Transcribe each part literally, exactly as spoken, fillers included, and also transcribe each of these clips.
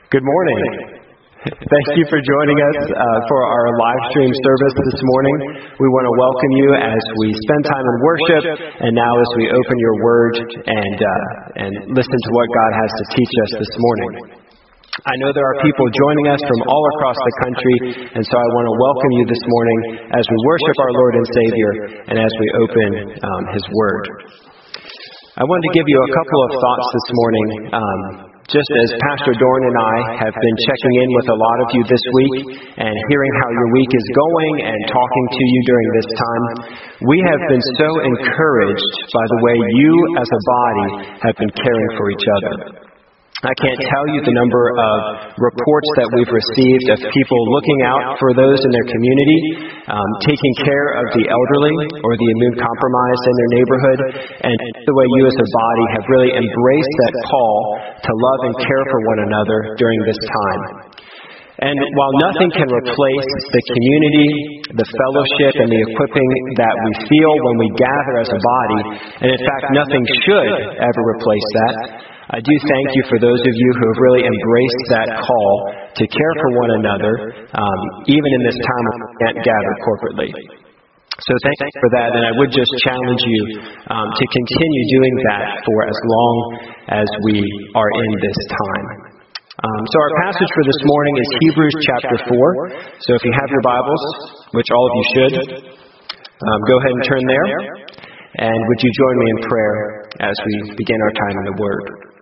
Good morning. Thank you for joining us uh, for our live stream service this morning. We want to welcome you as we spend time in worship, and now as we open your word and uh, and listen to what God has to teach us this morning. I know there are people joining us from all across the country, and so I want to welcome you this morning as we worship our Lord and Savior and as we open um, His Word. I wanted to give you a couple of thoughts this morning. Um, Just as Pastor Dorn and I have been checking in with a lot of you this week and hearing how your week is going and talking to you during this time, we have been so encouraged by the way you as a body have been caring for each other. I can't tell you the number of reports that we've received of people looking out for those in their community, um, taking care of the elderly or the immune-compromised in their neighborhood, and the way you as a body have really embraced that call to love and care for one another during this time. And while nothing can replace the community, the fellowship, and the equipping that we feel when we gather as a body, and in fact nothing should ever replace that, I do thank you for those of you who have really embraced that call to care for one another, um, even in this time when we can't gather corporately. So thank you for that, and I would just challenge you um, to continue doing that for as long as we are in this time. Um, so our passage for this morning is Hebrews chapter four. So if you have your Bibles, which all of you should, um, go ahead and turn there. And would you join me in prayer as we begin our time in the Word?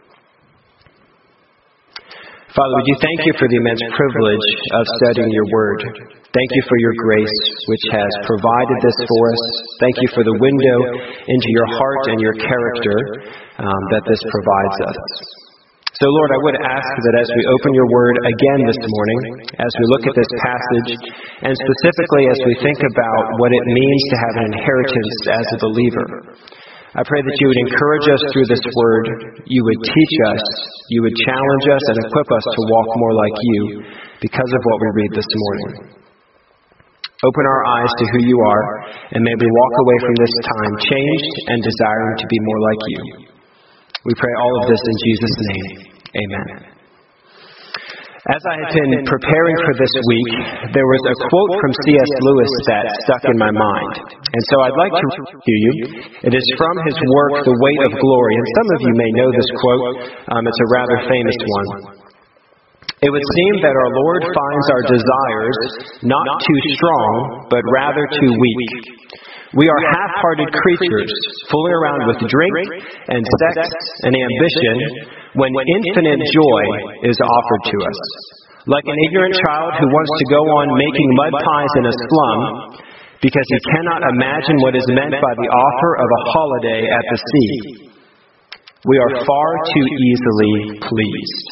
Father, we do thank you for the immense privilege of studying your Word. Thank you for your grace, which has provided this for us. Thank you for the window into your heart and your character um, that this provides us. So, Lord, I would ask that as we open your word again this morning, as we look at this passage, and specifically as we think about what it means to have an inheritance as a believer, I pray that you would encourage us through this word, you would teach us, you would challenge us and equip us to walk more like you because of what we read this morning. Open our eyes to who you are, and may we walk away from this time changed and desiring to be more like you. We pray all of this in Jesus' name. Amen. As I had been preparing for this week, there was a quote from C S Lewis that stuck in my mind. And so I'd like to read it to you. It is from his work, The Weight of Glory. And some of you may know this quote. Um, it's a rather famous one. It would seem that our Lord finds our desires not too strong, but rather too weak. We are half-hearted creatures, fooling around with drink and sex and ambition when infinite joy is offered to us. Like an ignorant child who wants to go on making mud pies in a slum because he cannot imagine what is meant by the offer of a holiday at the sea. We are far too easily pleased.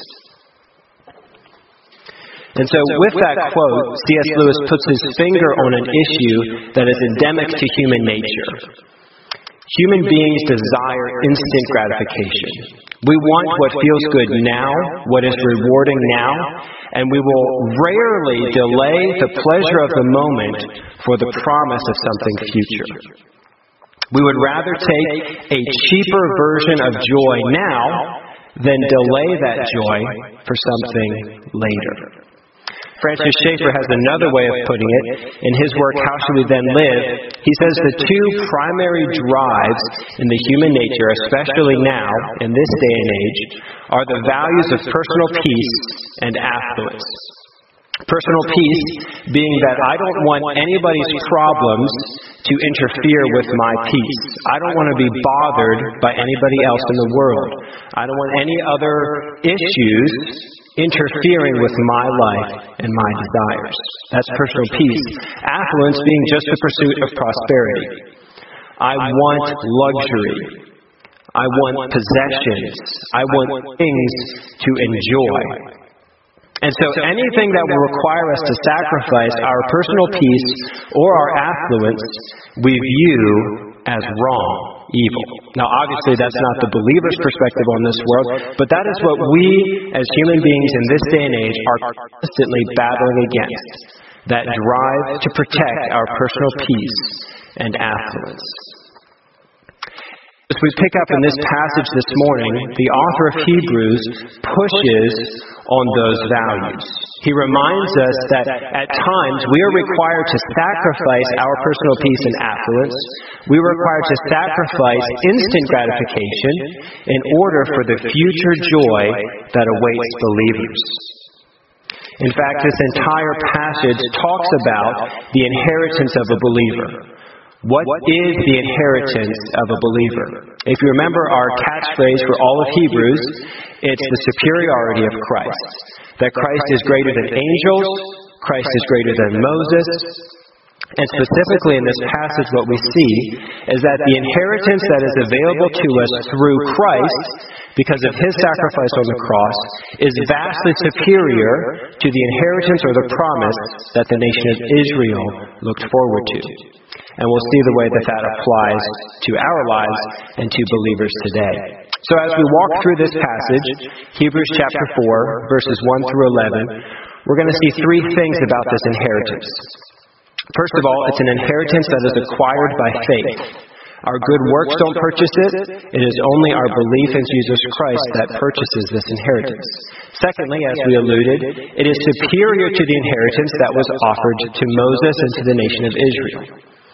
And so with that quote, C S Lewis puts his finger on an issue that is endemic to human nature. Human beings desire instant gratification. We want what feels good now, what is rewarding now, and we will rarely delay the pleasure of the moment for the promise of something future. We would rather take a cheaper version of joy now than delay that joy for something later. Francis Schaeffer has another way of putting it. In his work, How Should We Then Live? He says the two primary drives in the human nature, especially now, in this day and age, are the values of personal peace and affluence. Personal peace being that I don't want anybody's problems to interfere with my peace. I don't want to be bothered by anybody else in the world. I don't want any other issues interfering with my life and my desires. That's personal peace. Affluence being just the pursuit of prosperity. I want luxury. I want possessions. I want things to enjoy. And so anything that will require us to sacrifice our personal peace or our affluence, we view as wrong. Evil. Now, obviously, that's not the believer's perspective on this world, but that is what we, as human beings in this day and age, are constantly battling against. That drive to protect our personal peace and affluence. As we pick up in this passage this morning, the author of Hebrews pushes on those values. He reminds us that at times we are required to sacrifice our personal peace and affluence. We are required to sacrifice instant gratification in order for the future joy that awaits believers. In fact, this entire passage talks about the inheritance of a believer. What is the inheritance of a believer? If you remember our catchphrase for all of Hebrews, it's the superiority of Christ. That Christ is greater than angels, Christ is greater than Moses. And specifically in this passage, what we see is that the inheritance that is available to us through Christ, because of his sacrifice on the cross, is vastly superior to the inheritance or the promise that the nation of Israel looked forward to. And we'll see the way that that applies to our lives and to believers today. So as we walk through this passage, Hebrews chapter four, verses one through eleven, we're going to see three things about this inheritance. First of all, it's an inheritance that is acquired by faith. Our good works don't purchase it. It is only our belief in Jesus Christ that purchases this inheritance. Secondly, as we alluded, it is superior to the inheritance that was offered to Moses and to the nation of Israel.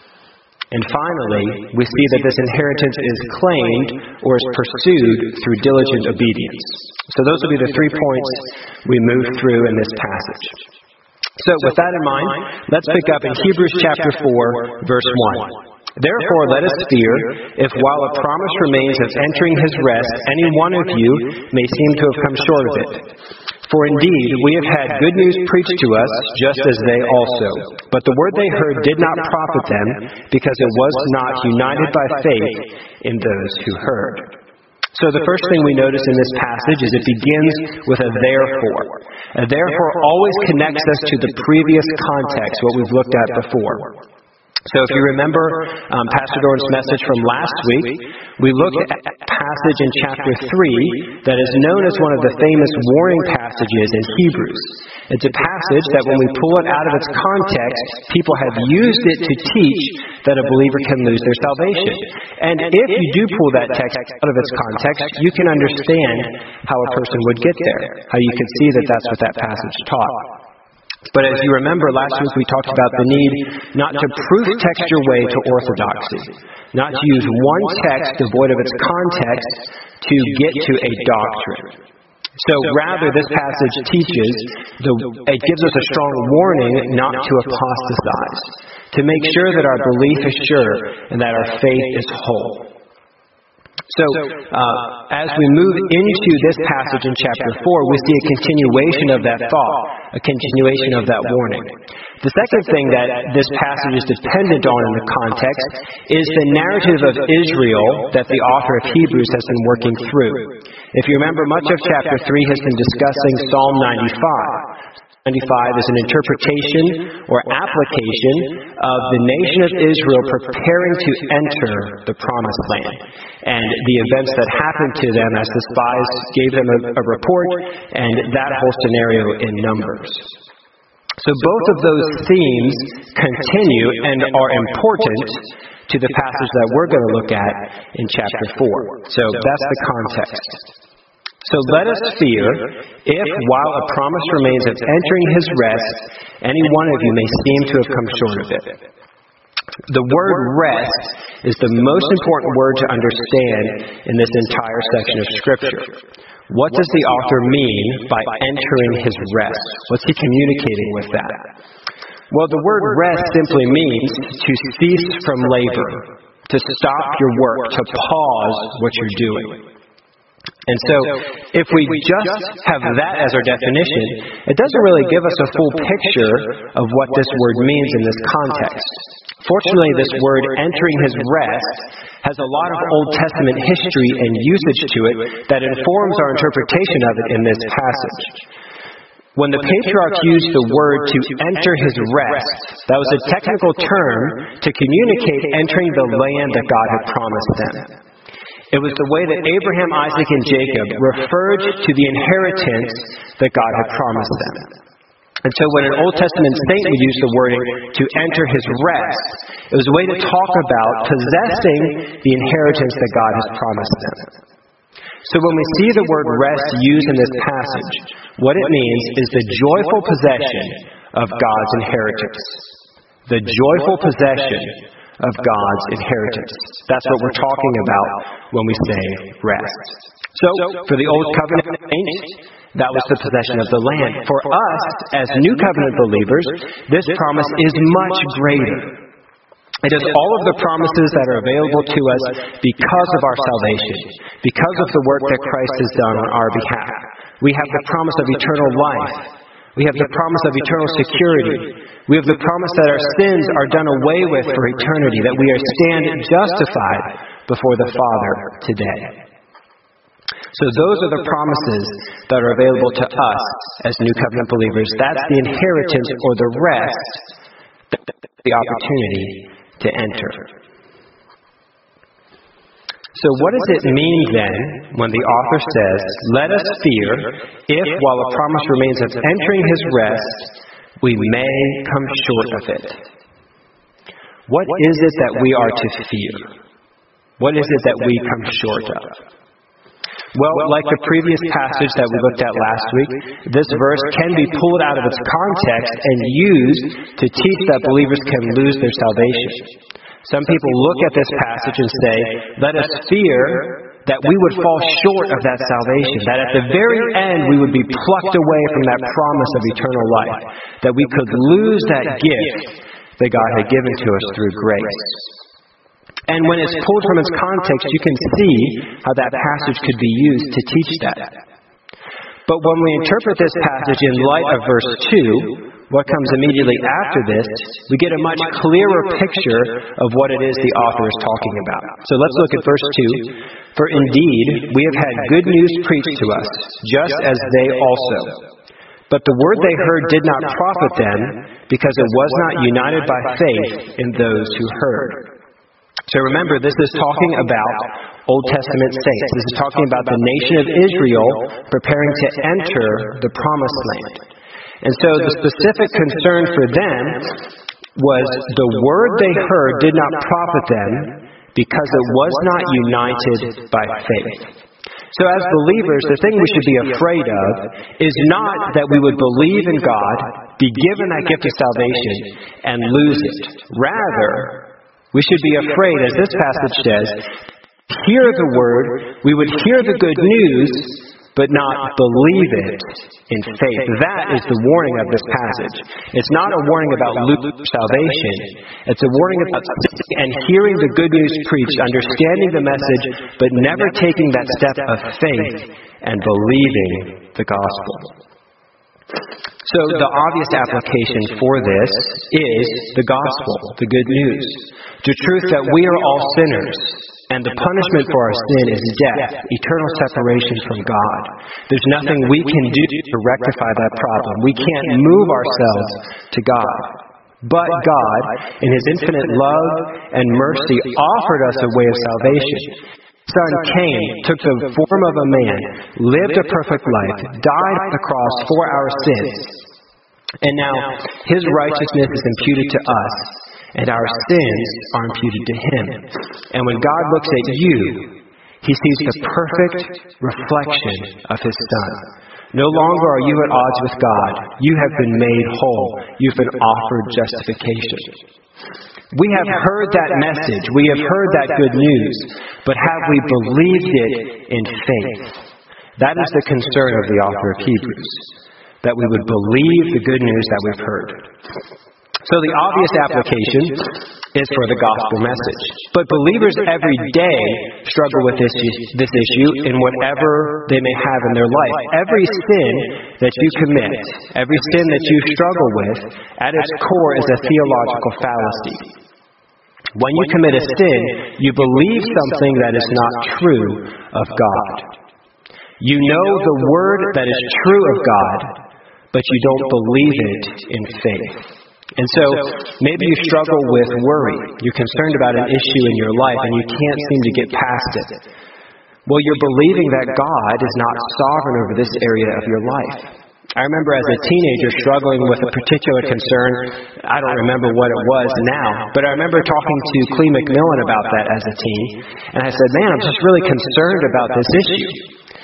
And finally, we see that this inheritance is claimed or is pursued through diligent obedience. So those will be the three points we move through in this passage. So with that in mind, let's pick up in Hebrews chapter four, verse one. Therefore let us fear, if while a promise remains of entering his rest, any one of you may seem to have come short of it. For indeed, we have had good news preached to us, just as they also. But the word they heard did not profit them, because it was not united by faith in those who heard. So the first thing we notice in this passage is it begins with a therefore. A therefore always connects us to the previous context, what we've looked at before. So if you remember um, Pastor Doran's message from last week, we looked at a passage in chapter three that is known as one of the famous warning passages in Hebrews. It's a passage that when we pull it out of its context, people have used it to teach that a believer can lose their salvation. And if you do pull that text out of its context, you can understand how a person would get there, how you can see that that's what that passage taught. But as you remember, last week we talked about the need not to proof text your way to orthodoxy, not to use one text devoid of its context to get to a doctrine. So rather, this passage teaches, the, it gives us a strong warning not to apostatize, to make sure that our belief is sure and that our faith is whole. So, uh, as we move into this passage in chapter four, we see a continuation of that thought, a continuation of that warning. The second thing that this passage is dependent on in the context is the narrative of Israel that the author of Hebrews has been working through. If you remember, much of chapter three has been discussing Psalm ninety-five. ninety-five is an interpretation or application of the nation of Israel preparing to enter the promised land and the events that happened to them as the spies gave them a, a report and that whole scenario in Numbers. So both of those themes continue and are important to the passage that we're going to look at in chapter four. So that's the context. So let us fear, if while a promise remains of entering his rest, any one of you may seem to have come short of it. The word rest is the most important word to understand in this entire section of Scripture. What does the author mean by entering his rest? What's he communicating with that? Well, the word rest simply means to cease from labor, to stop your work, to pause what you're doing. And so, if we just have that as our definition, it doesn't really give us a full picture of what this word means in this context. Fortunately, this word, entering his rest, has a lot of Old Testament history and usage to it that informs our interpretation of it in this passage. When the patriarch used the word to enter his rest, that was a technical term to communicate entering the land that God had promised them. It was the way that Abraham, Isaac, and Jacob referred to the inheritance that God had promised them. And so when an Old Testament saint would use the wording to enter his rest, it was a way to talk about possessing the inheritance that God has promised them. So when we see the word rest used in this passage, what it means is the joyful possession of God's inheritance. The joyful possession of God's inheritance. That's what we're talking about when we say rest. So, for the Old Covenant saints, that was the possession of the land. For us, as New Covenant believers, this promise is much greater. It is all of the promises that are available to us because of our salvation, because of the work that Christ has done on our behalf. We have the promise of eternal life. We have the promise of eternal security. We have the promise that our sins are done away with for eternity, that we are stand justified before the Father today. So those are the promises that are available to us as New Covenant believers. That's the inheritance or the rest, the opportunity to enter. So what does it mean then when the author says, let us fear if, while a promise remains of entering his rest, we may come short of it? What is it that we are to fear? What is it that we come short of? Well, like the previous passage that we looked at last week, this verse can be pulled out of its context and used to teach that believers can lose their salvation. Some people look at this passage and say, let us fear that we would fall short of that salvation, that at the very end we would be plucked away from that promise of eternal life, that we could lose that gift that God had given to us through grace. And when it's pulled from its context, you can see how that passage could be used to teach that. But when we interpret this passage in light of verse two, what comes immediately after this, we get a much clearer picture of what it is the author is talking about. So let's look at verse two. For indeed, we have had good news preached to us, just as they also. But the word they heard did not profit them, because it was not united by faith in those who heard. So remember, this is talking about Old Testament saints. This is talking about the nation of Israel preparing to enter the Promised Land. And so the specific concern for them was the word they heard did not profit them because it was not united by faith. So as believers, the thing we should be afraid of is not that we would believe in God, be given that gift of salvation, and lose it. Rather, we should be afraid, as this passage says, hear the word, we would hear the good news, but not believe it in faith. That is the warning of this passage. It's not a warning about losing salvation. It's a warning about sitting and hearing the good news preached, understanding the message, but never taking that step of faith and believing the gospel. So the obvious application for this is the gospel, the good news. The truth that we are all sinners, and the punishment for our sin is death, eternal separation from God. There's nothing we can do to rectify that problem. We can't move ourselves to God. But God, in His infinite love and mercy, offered us a way of salvation. His Son came, took the form of a man, lived a perfect life, died on the cross for our sins. And now, His righteousness is imputed to us, and our sins are imputed to Him. And when God looks at you, He sees the perfect reflection of His Son. No longer are you at odds with God. You have been made whole. You've been offered justification. We have heard that message. We have heard that good news. But have we believed it in faith? That is the concern of the author of Hebrews, that we would believe the good news that we've heard. So the obvious application is for the gospel message. But believers every day struggle with this, this issue in whatever they may have in their life. Every sin that you commit, every sin that you struggle with, at its core is a theological fallacy. When you commit a sin, you believe something that is not true of God. You know the word that is true of God, but you don't believe it in faith. And so, maybe you struggle with worry. You're concerned about an issue in your life and you can't seem to get past it. Well, you're believing that God is not sovereign over this area of your life. I remember as a teenager struggling with a particular concern. I don't remember what it was now, but I remember talking to Clee McMillan about that as a teen. And I said, man, I'm just really concerned about this issue.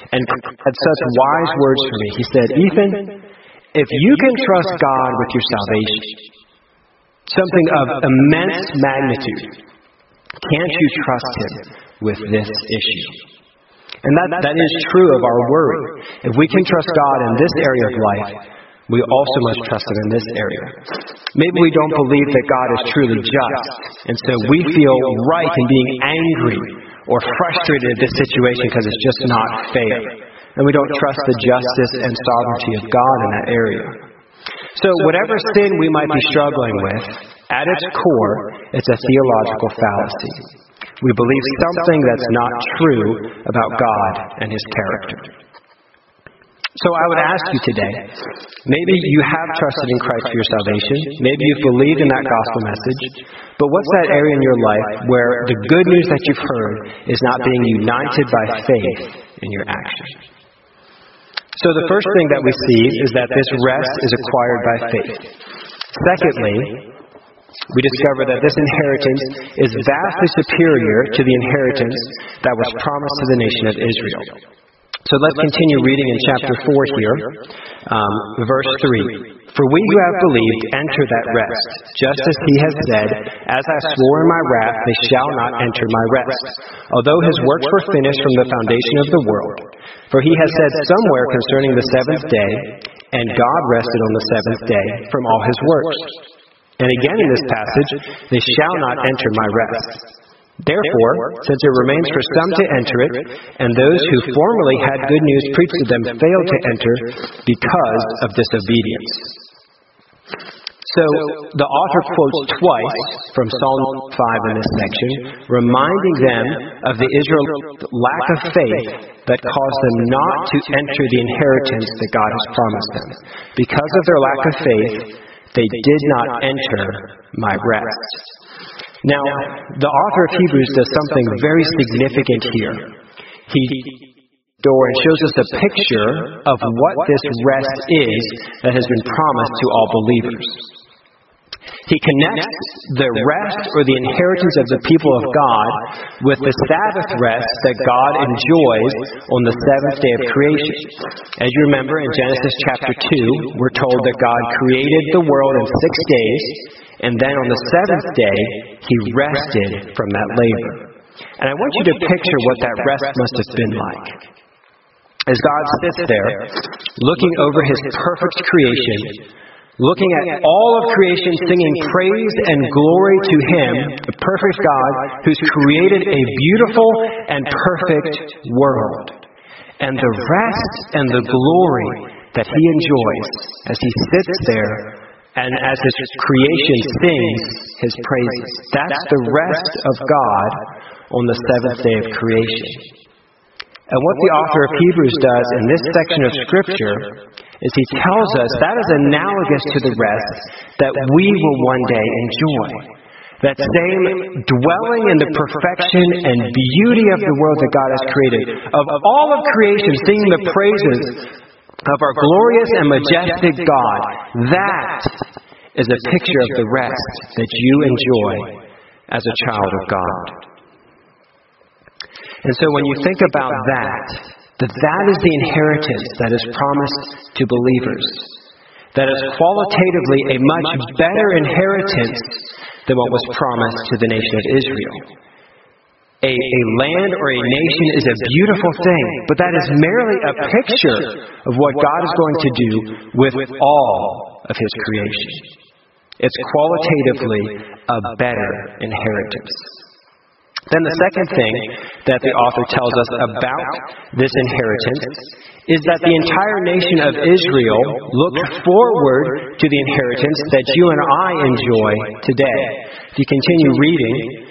and had such wise words for me. He said, Ethan, if you can trust God with your salvation, something of immense magnitude, can't you trust Him with this issue? And that, that is true of our worry. If we can trust God in this area of life, we also must trust Him in this area. Maybe we don't believe that God is truly just, and so we feel right in being angry or frustrated at this situation because it's just not fair. And we don't trust the justice and sovereignty of God in that area. So whatever sin we might be struggling with, at its core, it's a theological fallacy. We believe something that's not true about God and His character. So I would ask you today, maybe you have trusted in Christ for your salvation. Maybe you've believed in that gospel message. But what's that area in your life where the good news that you've heard is not being united by faith in your action? So the first thing that we see is that this rest is acquired by faith. Secondly, we discover that this inheritance is vastly superior to the inheritance that was promised to the nation of Israel. So let's continue reading in chapter four here, um, verse three. For we who have believed enter that rest, just as He has said, as I swore in my wrath, they shall not enter my rest, although His works were finished from the foundation of the world. For He has said somewhere concerning the seventh day, and God rested on the seventh day from all His works. And again in this passage, they shall not enter my rest. Therefore, since it remains for some to enter it, and those who formerly had good news preached to them failed to enter because of disobedience. So, the author quotes twice from Psalm five in this section, reminding them of the Israelites' lack of faith that caused them not to enter the inheritance that God has promised them. Because of their lack of faith, they did not enter my rest. Now, the author of Hebrews does something very significant here. He door and shows us a picture of what this rest is that has been promised to all believers. He connects the rest or the inheritance of the people of God with the Sabbath rest that God enjoys on the seventh day of creation. As you remember, in Genesis chapter two, we're told that God created the world in six days, and then on the seventh day, He rested from that labor. And I want you to picture what that rest must have been like. As God sits there, looking over His perfect creation, looking at all of creation, singing praise and glory to Him, the perfect God who's created a beautiful and perfect world. And the rest and the glory that He enjoys as He sits there and as His creation sings His praises. That's the rest of God on the seventh day of creation. And what the author of Hebrews does in this section of Scripture is he tells us that is analogous to the rest that we will one day enjoy. That same dwelling in the perfection and beauty of the world that God has created, of all of creation singing the praises of our glorious and majestic God. That is a picture of the rest that you enjoy as a child of God. And so when you think about that, that that is the inheritance that is promised to believers, that is qualitatively a much better inheritance than what was promised to the nation of Israel. A, a land or a nation is a beautiful thing, but that is merely a picture of what God is going to do with all of His creation. It's qualitatively a better inheritance. Then the second thing that the author tells us about this inheritance is that the entire nation of Israel looked forward to the inheritance that you and I enjoy today. If you continue reading,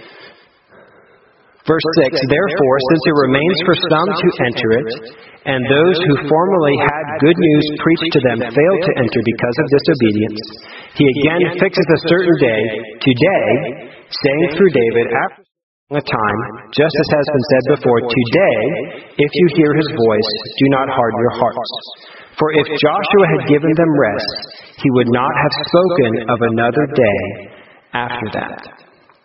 verse six, therefore, since it remains for some to enter it, and those who formerly had good news preached to them failed to enter because of disobedience, he again fixes a certain day, today, saying through David, after a time, just as has been said before, today, if you hear His voice, do not harden your hearts. For if Joshua had given them rest, he would not have spoken of another day after that.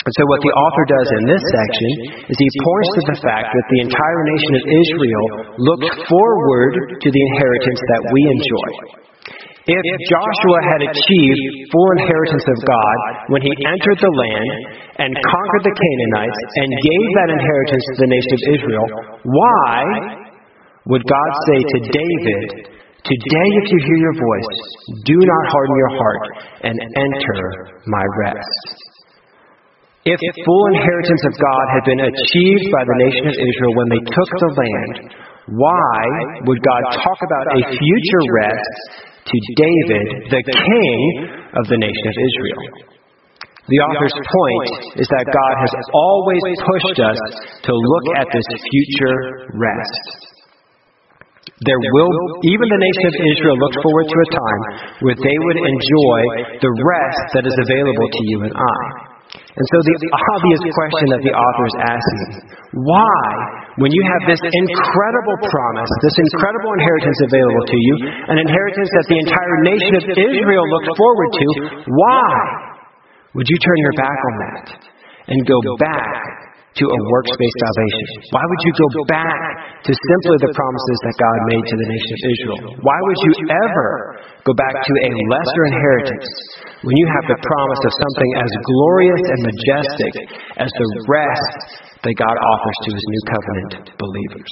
And so what the author does in this section is he points to the fact that the entire nation of Israel looked forward to the inheritance that we enjoy. If Joshua had achieved full inheritance of God when he entered the land and conquered the Canaanites and gave that inheritance to the nation of Israel, why would God say to David, "Today if you hear your voice, do not harden your heart and enter my rest"? If full inheritance of God had been achieved by the nation of Israel when they took the land, why would God talk about a future rest to David, the king of the nation of Israel? The author's point is that God has always pushed us to look at this future rest. There will, even the nation of Israel looked forward to a time where they would enjoy the rest that is available to you and I. And so the obvious question that the author is asking, why, when you have this incredible promise, this incredible inheritance available to you, an inheritance that the entire nation of Israel looked forward to, why would you turn your back on that and go back to a works-based salvation? Why would you go back to simply the promises that God made to the nation of Israel? Why would you ever go back to a lesser inheritance when you have the promise of something as glorious and majestic as the rest that God offers to His new covenant believers?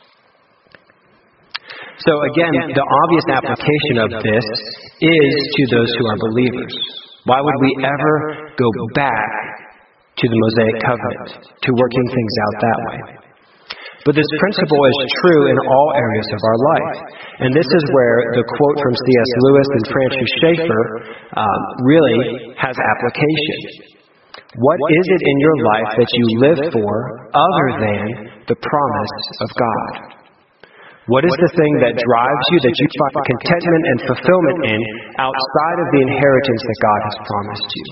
So again, the obvious application of this is to those who are believers. Why would we ever go back to the Mosaic covenant, to working things out that way? But this principle is true in all areas of our life. And this is where the quote from C S Lewis and Francis Schaeffer um, really has application. What is it in your life that you live for other than the promise of God? What is the thing that drives you, that you find contentment and fulfillment in outside of the inheritance that God has promised you?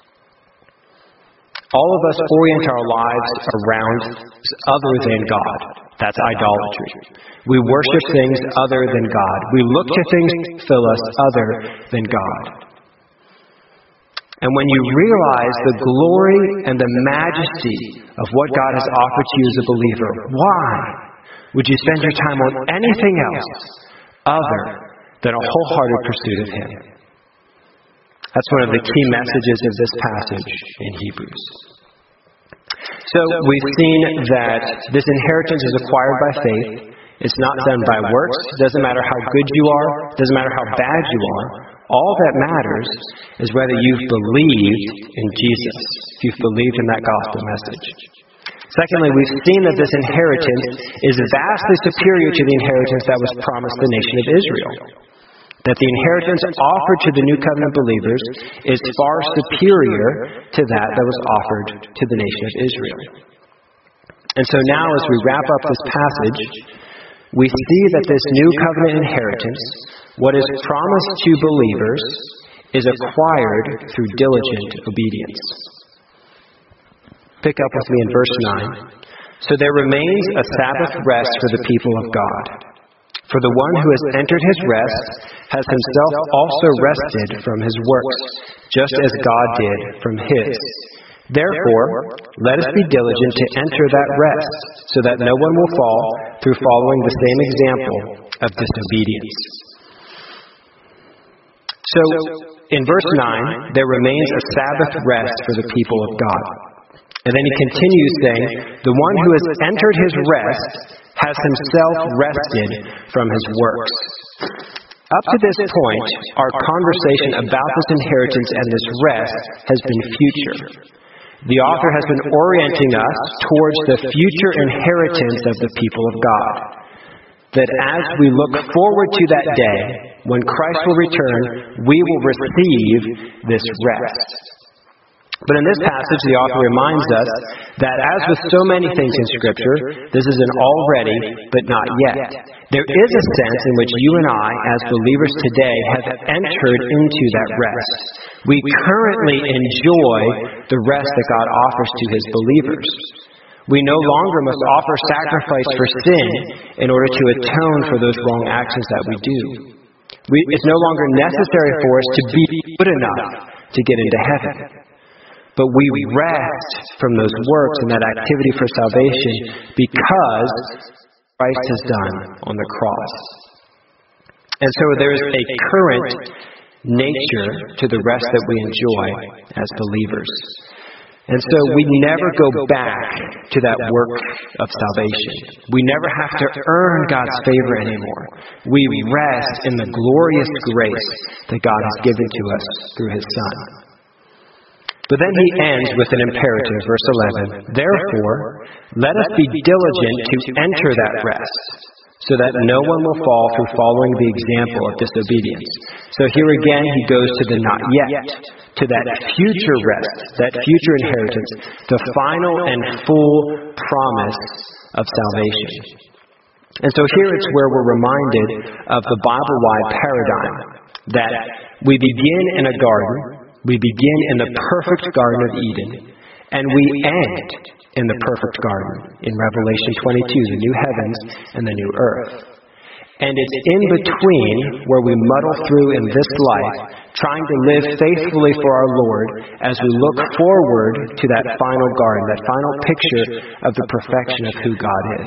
All of us orient our lives around other than God. That's idolatry. We worship things other than God. We look to things that fill us other than God. And when you realize the glory and the majesty of what God has offered to you as a believer, why would you spend your time on anything else other than a wholehearted pursuit of Him? That's one of the key messages of this passage in Hebrews. So we've seen that this inheritance is acquired by faith. It's not done by works. It doesn't matter how good you are. It doesn't matter how bad you are. All that matters is whether you've believed in Jesus, if you've believed in that gospel message. Secondly, we've seen that this inheritance is vastly superior to the inheritance that was promised the nation of Israel. That the inheritance offered to the New Covenant believers is far superior to that that was offered to the nation of Israel. And so now as we wrap up this passage, we see that this New Covenant inheritance, what is promised to believers, is acquired through diligent obedience. Pick up with me in verse nine. So there remains a Sabbath rest for the people of God. For the one who has entered his rest has himself also rested from his works, just as God did from his. Therefore, let us be diligent to enter that rest, so that no one will fall through following the same example of disobedience. So, in verse nine, there remains a Sabbath rest for the people of God. And then he continues saying, the one who has entered his rest has himself rested from his works. Up to this point, our conversation about this inheritance and this rest has been future. The author has been orienting us towards the future inheritance of the people of God. That as we look forward to that day, when Christ will return, we will receive this rest. But in this passage, the author reminds us that as with so many things in Scripture, this is an already, but not yet. There is a sense in which you and I, as believers today, have entered into that rest. We currently enjoy the rest that God offers to His believers. We no longer must offer sacrifice for sin in order to atone for those wrong actions that we do. We, it's no longer necessary for us to be good enough to get into heaven. but we rest from those works and that activity for salvation because Christ has done on the cross. And so there is a current nature to the rest that we enjoy as believers. And so we never go back to that work of salvation. We never have to earn God's favor anymore. We rest in the glorious grace that God has given to us through His Son. But then He ends with an imperative, verse eleven. Therefore, let us be diligent to enter that rest, so that no one will fall through following the example of disobedience. So here again, he goes to the not yet, to that future rest, that future inheritance, the final and full promise of salvation. And so here it's where we're reminded of the Bible-wide paradigm, that we begin in a garden, we begin in the perfect Garden of Eden, and we end in the perfect garden in Revelation twenty-two, the new heavens and the new earth. And it's in between where we muddle through in this life, trying to live faithfully for our Lord as we look forward to that final garden, that final picture of the perfection of who God is.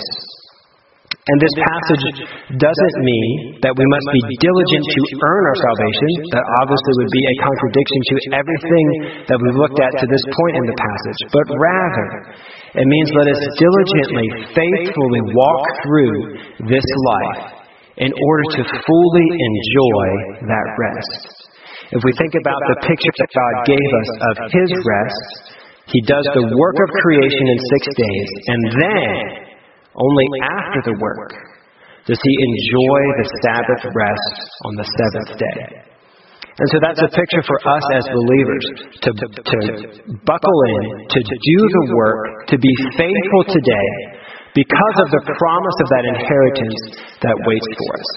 And this passage doesn't mean that we must be diligent to earn our salvation. That obviously would be a contradiction to everything that we've looked at to this point in the passage. But rather, it means let us diligently, faithfully walk through this life in order to fully enjoy that rest. If we think about the picture that God gave us of His rest, He does the work of creation in six days, and then only after the work does He enjoy the Sabbath rest on the seventh day. And so that's a picture for us as believers, to, to buckle in, to do the work, to be faithful today because of the promise of that inheritance that waits for us.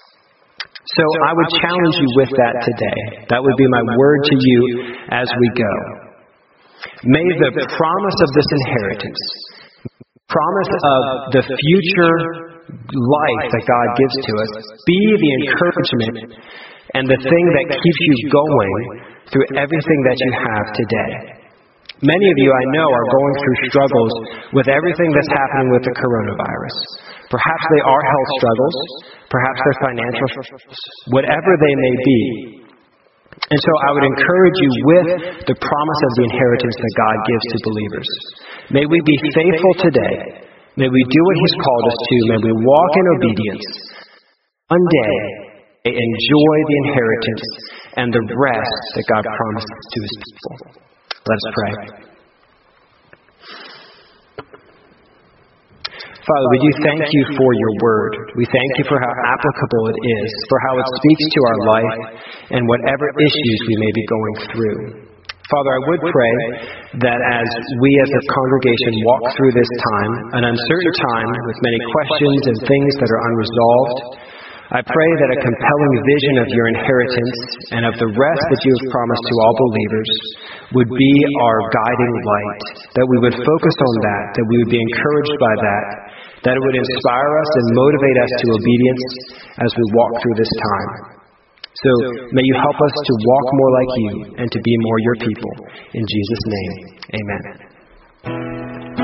So I would challenge you with that today. That would be my word to you as we go. May the promise of this inheritance, promise of the future life that God gives to us, be the encouragement and the thing that keeps you going through everything that you have today. Many of you, I know, are going through struggles with everything that's happening with the coronavirus. Perhaps they are health struggles, perhaps they're financial struggles, whatever they may be. And so I would encourage you with the promise of the inheritance that God gives to believers. May we be faithful today. May we do what He's called us to. May we walk in obedience. One day, enjoy the inheritance and the rest that God promises to His people. Let us pray. Father, we do thank You for Your word. We thank You for how applicable it is, for how it speaks to our life and whatever issues we may be going through. Father, I would pray that as we as a congregation walk through this time, an uncertain time with many questions and things that are unresolved, I pray that a compelling vision of Your inheritance and of the rest that You have promised to all believers would be our guiding light, that we would focus on that, that we would be encouraged by that, that it would inspire us and motivate us to obedience as we walk through this time. So may You help us to walk more like You and to be more Your people. In Jesus' name, amen.